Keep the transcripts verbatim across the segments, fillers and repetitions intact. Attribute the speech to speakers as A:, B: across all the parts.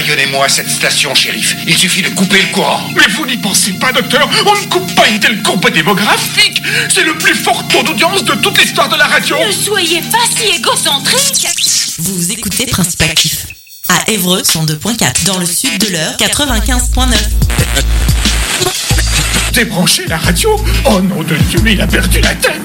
A: Baïonnez-moi cette station, shérif. Il suffit de couper le courant.
B: Mais vous n'y pensez pas, docteur. On ne coupe pas une telle courbe démographique. C'est le plus fort taux d'audience de toute l'histoire de la radio.
C: Ne soyez pas si égocentrique.
D: Vous écoutez Principe Actif. À Évreux, cent deux point quatre. Dans le sud de l'Eure, quatre-vingt-quinze point neuf.
B: Débrancher la radio? Oh nom de Dieu, mais il a perdu la tête.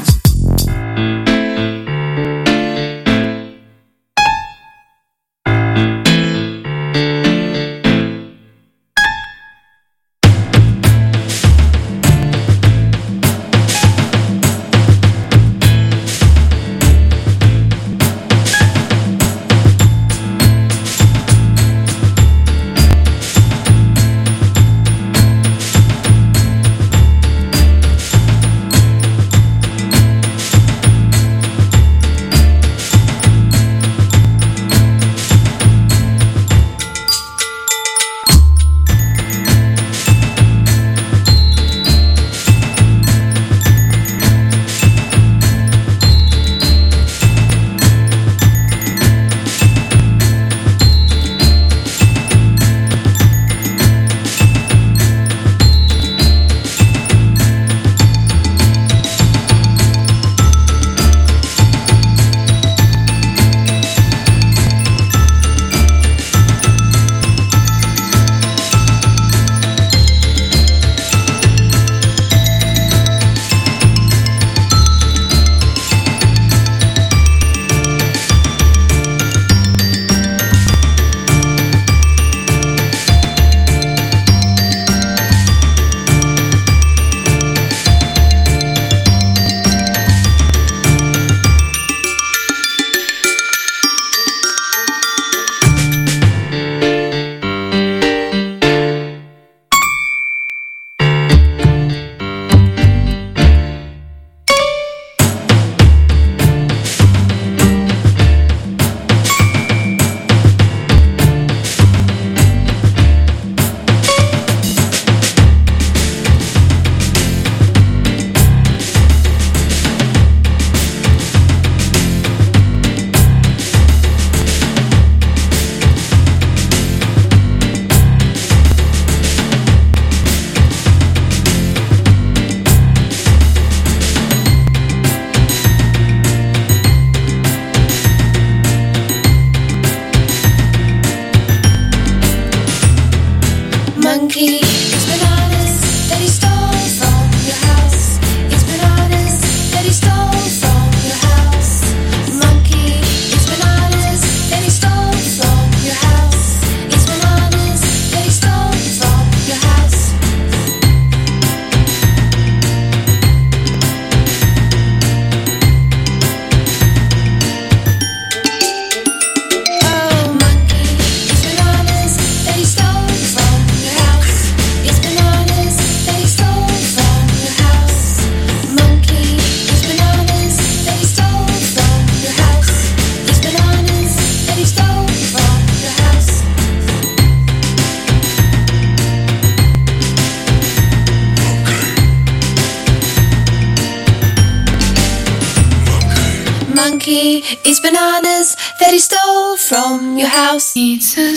E: monkey eats bananas that he stole from your house.
F: It's a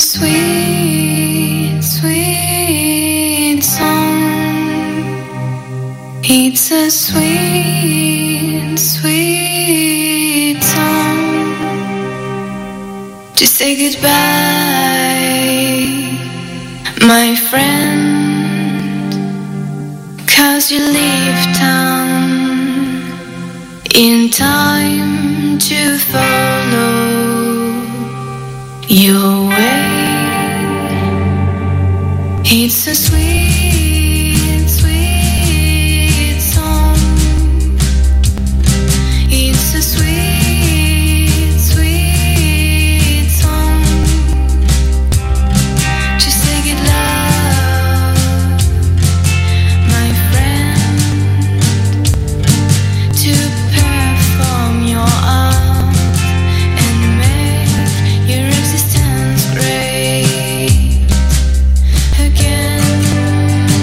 F: sweet, sweet song. It's a sweet, sweet song to say goodbye, my friend, 'cause you leave town in time to follow your way. It's a sweet, sweet song. It's a sweet, sweet song to say good love, my friend, to perform your art and make your existence great again.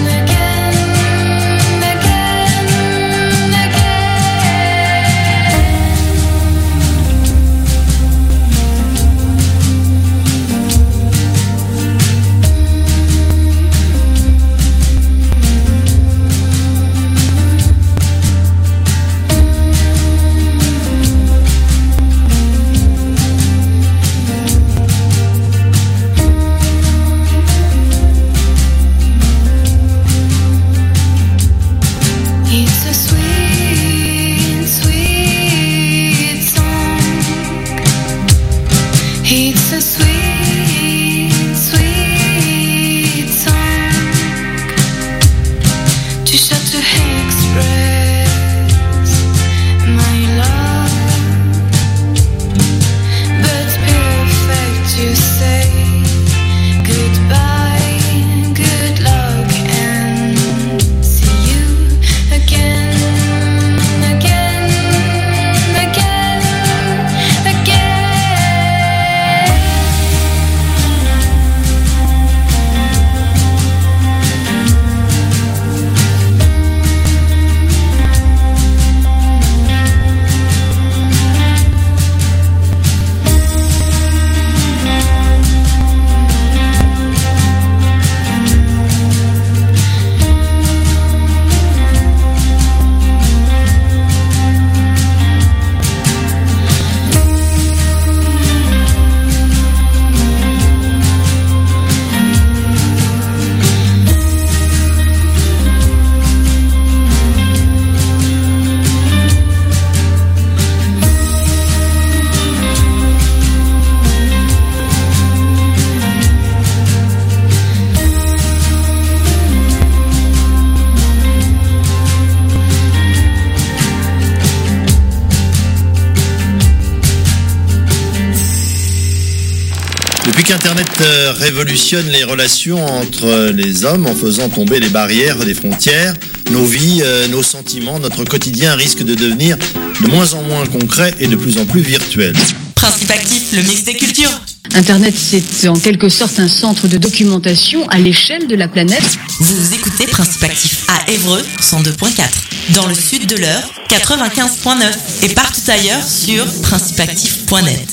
G: Depuis qu'Internet euh, révolutionne les relations entre les hommes en faisant tomber les barrières des frontières, nos vies, euh, nos sentiments, notre quotidien risquent de devenir de moins en moins concrets et de plus en plus virtuels.
D: Principe actif, le mix des cultures.
H: Internet, c'est en quelque sorte un centre de documentation à l'échelle de la planète.
D: Vous écoutez Principe actif à Évreux cent deux point quatre, dans le sud de l'Eure quatre-vingt-quinze point neuf et partout ailleurs sur principe actif point net.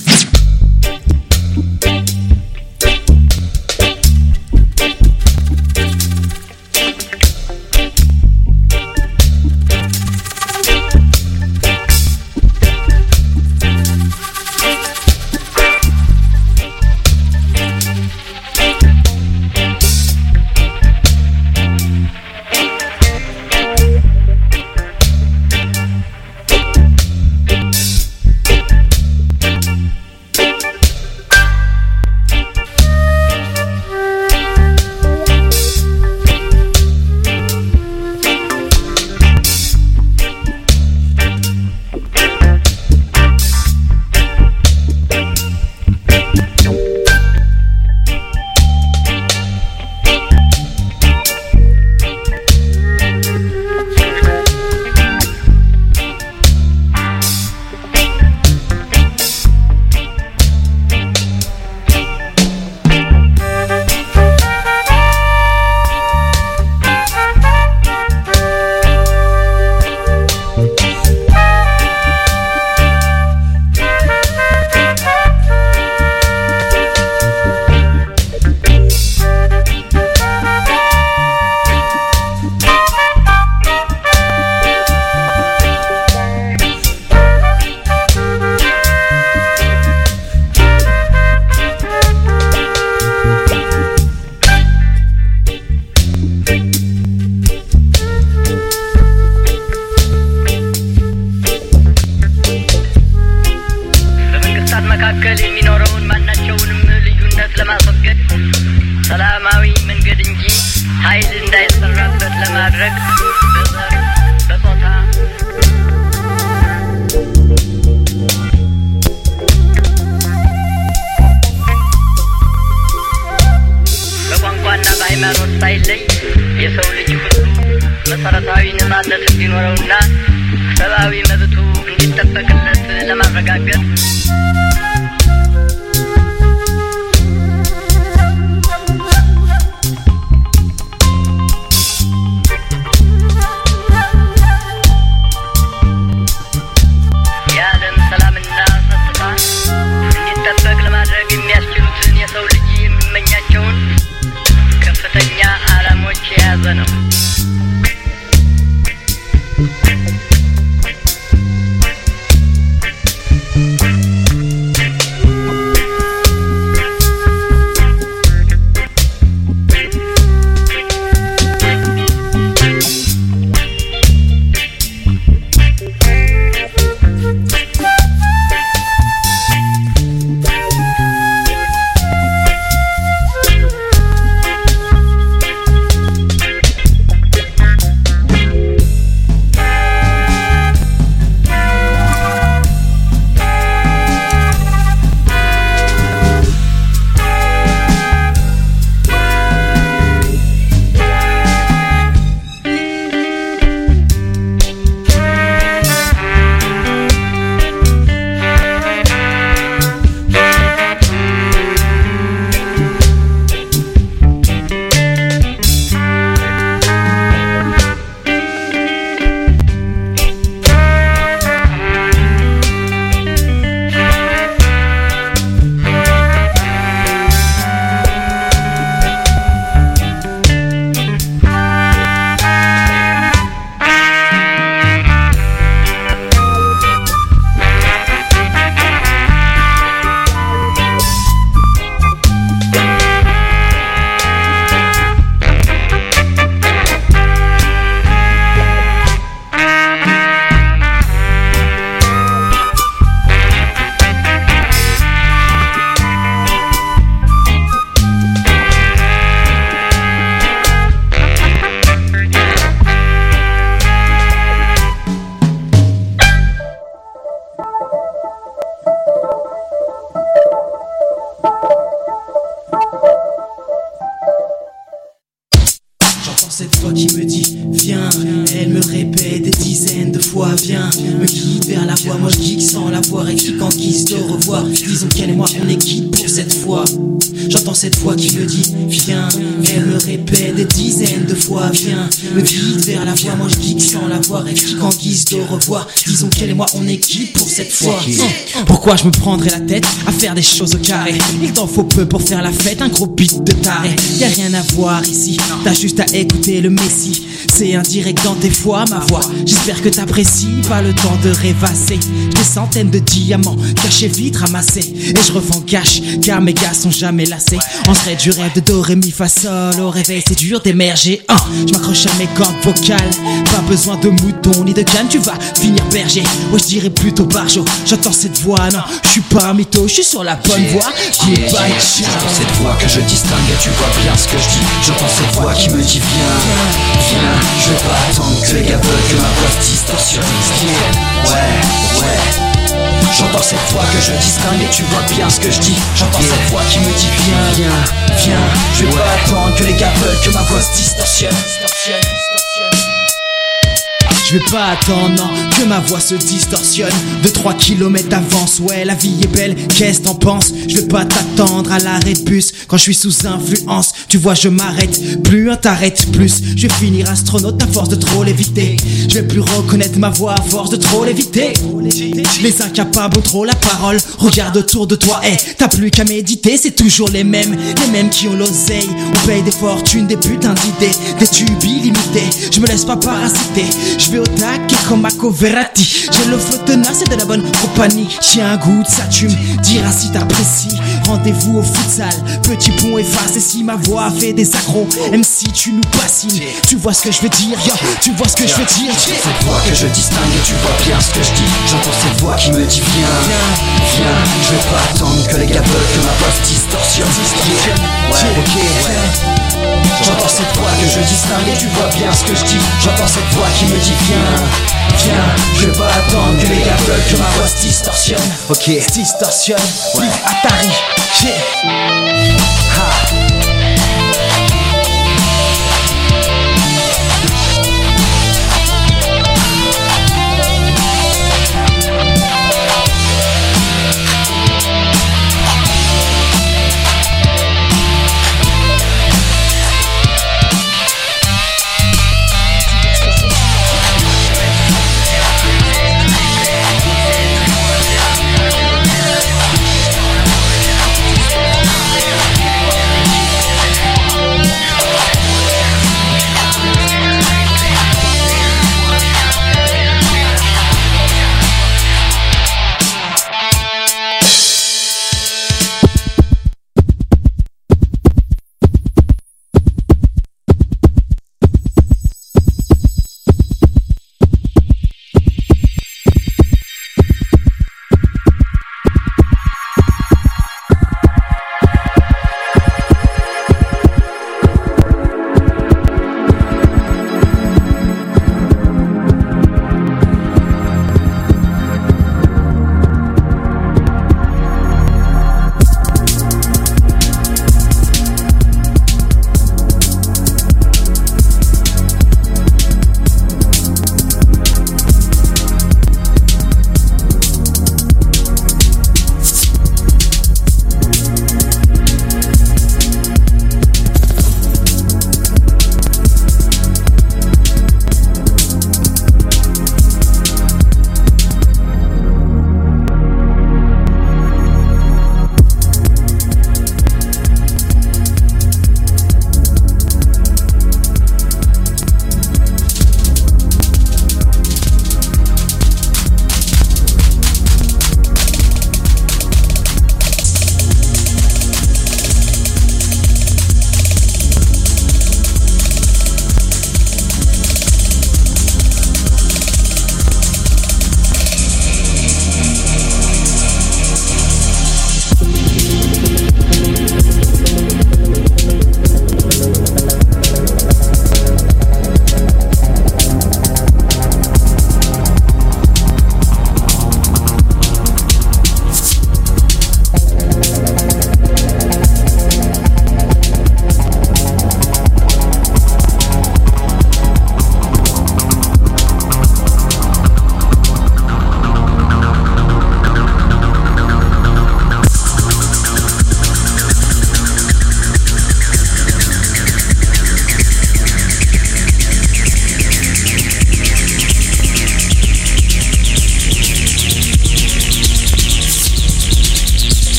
I: cette voix qui me dit viens. Elle me répète des dizaines de fois viens. Me guide vers la voie, moi je geek sans la voir. Écrit en guise de revoir. Disons qu'elle et moi on est quitte pour cette fois. J'entends cette voix qui me dit viens. Elle me répète des dizaines de fois viens. Me guide vers la voie, moi je geek sans la voir. Écrit en guise de revoir. Disons qu'elle et moi on est quitte pour cette fois. Pourquoi je me prendrais la tête à faire des choses au carré? Il t'en faut peu pour faire la fête, un gros beat de taré. Y'a rien à voir ici, t'as juste à écouter le messie. C'est indirect dans tes fois ma voix. J'espère que t'apprécies, pas le temps de rêvasser. Des centaines de diamants cachés vite ramassés. Et je revends cash car mes gars sont jamais lassés. On serait du rêve de do, ré, mi, fa, sol. Au réveil c'est dur d'émerger. hein. Je m'accroche à mes cordes vocales. Pas besoin de mouton ni de canne, tu vas finir berger. Ouais je dirais plutôt barjo. J'entends cette voix, non, je suis pas un mytho, je suis sur la bonne voie.
J: Yeah, yeah, yeah. J'entends cette voix que je distingue et tu vois bien ce que je dis. J'entends cette voix qui me dit viens, viens. Je vais pas attendre que les gars veulent que ma voix se distorsionne. Ouais, ouais. J'entends cette voix que je distingue et tu vois bien ce que je dis. J'entends yeah. cette voix qui me dit viens, viens, viens. Je vais ouais. pas attendre que les gars veulent que ma voix se distorsionne.
I: Je vais pas attendre, non, que ma voix se distorsionne. Deux trois kilomètres d'avance, ouais, la vie est belle, qu'est-ce t'en penses? Je vais pas t'attendre à l'arrêt de bus quand je suis sous influence. Tu vois, je m'arrête, plus un t'arrête plus. Je vais finir astronaute à force de trop l'éviter. Je vais plus reconnaître ma voix à force de trop l'éviter. Les incapables ont trop la parole. Regarde autour de toi, hey, t'as plus qu'à méditer. C'est toujours les mêmes, les mêmes qui ont l'oseille. On paye des fortunes, des putains d'idées, des tubes illimités. Je me laisse pas parasiter, je vais au taquet comme Marco Verratti. J'ai le flow tenace et de la bonne compagnie. J'ai un goût de ça, tu me diras si t'apprécies. Rendez-vous au futsal, petit pont effacé. Si ma voix fait des accros, même si tu nous bassines. Tu vois ce que je veux dire, yo, tu vois ce que je veux dire.
J: J'entends cette voix que je distingue et tu vois bien ce que je dis. J'entends cette voix qui me dit viens, viens. Je vais pas attendre que les gars veulent que ma voix se distorsionne. Ouais, ok, ouais. J'entends cette voix que je distingue et tu vois bien ce que je dis. J'entends cette voix qui me dit viens, viens. Je vais pas attendre que les gars veulent que ma voix se distorsionne.
I: Ok, se distorsionne, ouais. Atari, yeah. Ha.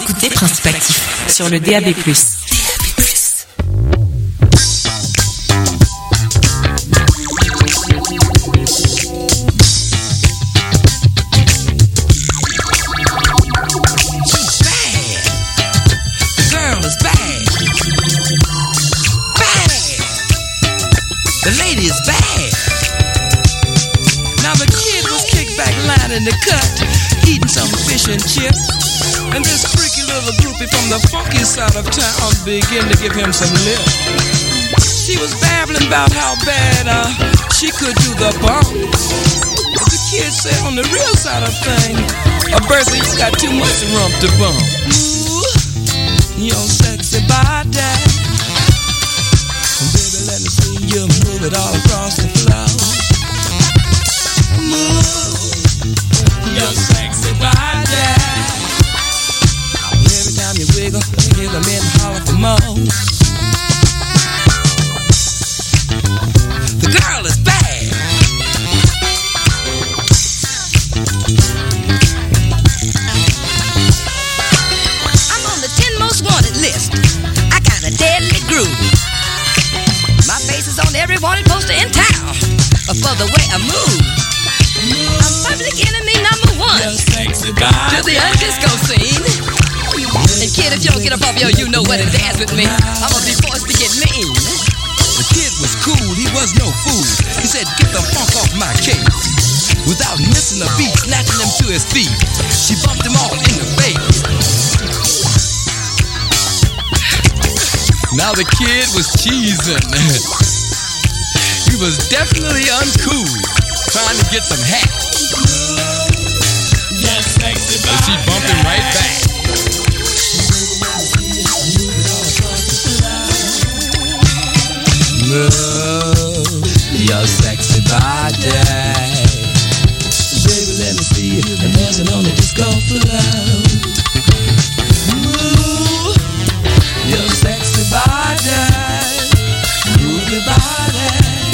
D: écoutez Principe Actif sur le D A B plus.
K: In the cut, eating some fish and chips, and this freaky little groupie from the funky side of town began to give him some lip. She was babbling about how bad uh, she could do the bump. But the kid said on the real side of things, uh, Bertha, you got too much rump to bump. Ooh, your sexy body, baby, let me see you move it all across the floor. Move your sexy body. Every time you wiggle, you hear the men holler for more. The girl is bad.
L: I'm on the ten most wanted list. I got a deadly groove. My face is on every wanted poster in town for the way I move. I'm public enemy number one to the undisco scene. And kid, if you don't get up off yo, you know what to dance with me. I'm gonna be forced to get mean.
K: The kid was cool, he was no fool. He said, get the funk off my cake. Without missing a beat, snatching him to his feet, she bumped him all in the face. Now the kid was cheesing. He was definitely uncool, trying to get some hat. Yes, sexy body. But she bumped him right back. Move your sexy body. Baby, let me see you dancing on the disco floor. Move your sexy body. Move your body.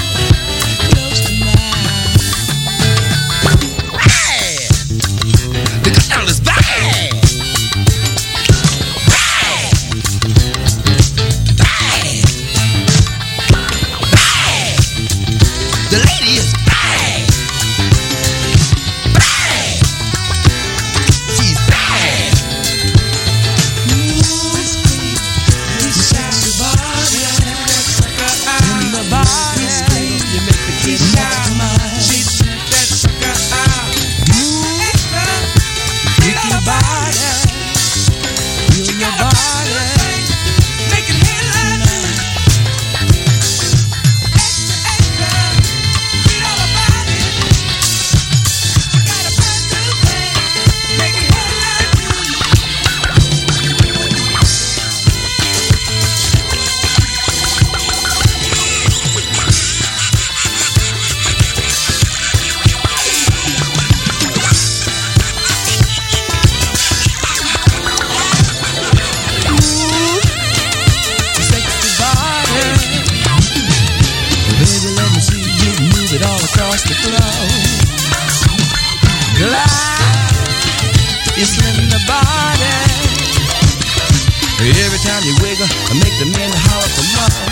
K: Every time you wiggle, I make the men holler for more.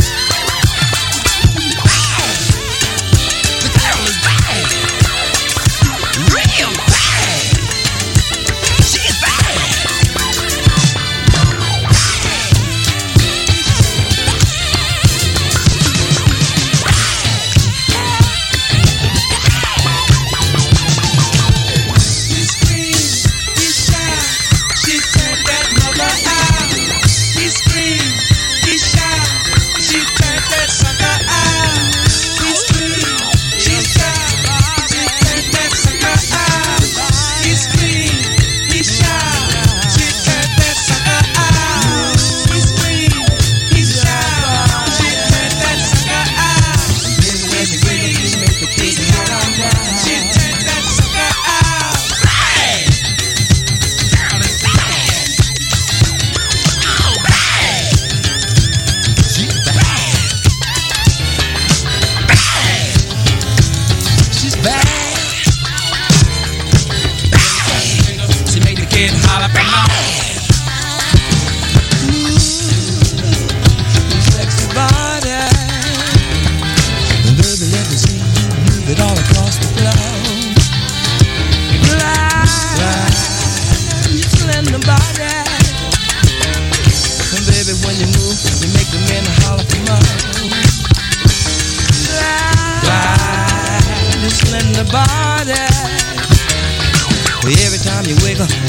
K: The girl is bad, real bad. She's bad. She screams, she shouts, she turned that mother out. She screams, she shouts, she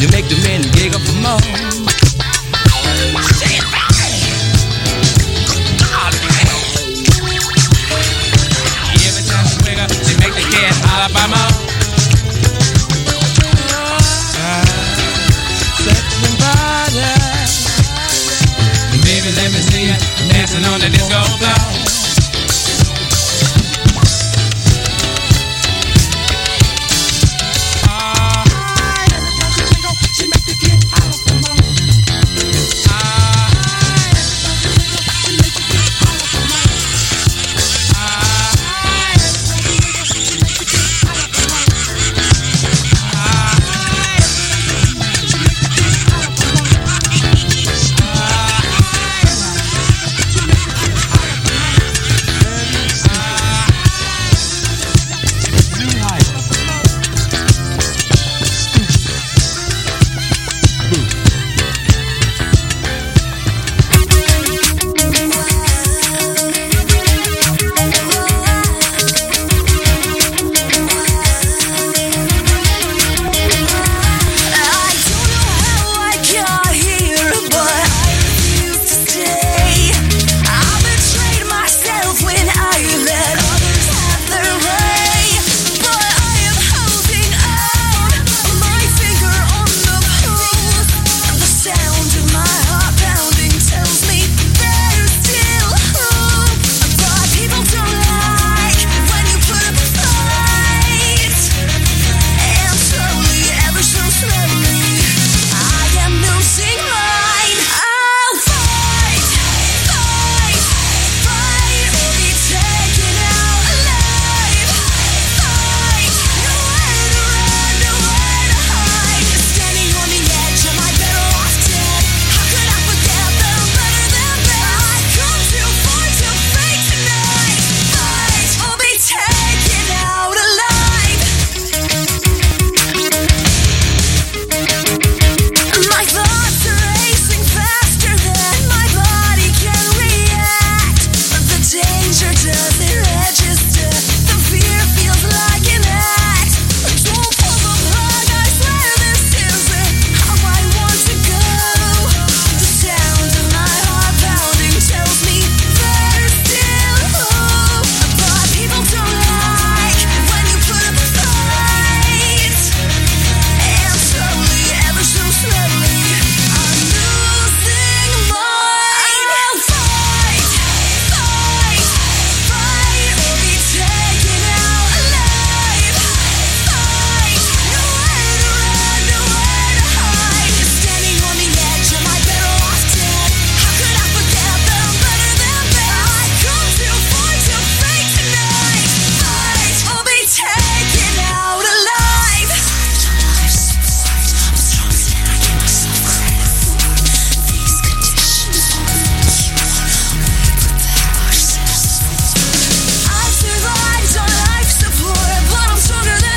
K: You make the men giggle for more. Every time she wake up, she make the cat holler by more. Sexy body. Baby, let me see you dancing on the disco floor.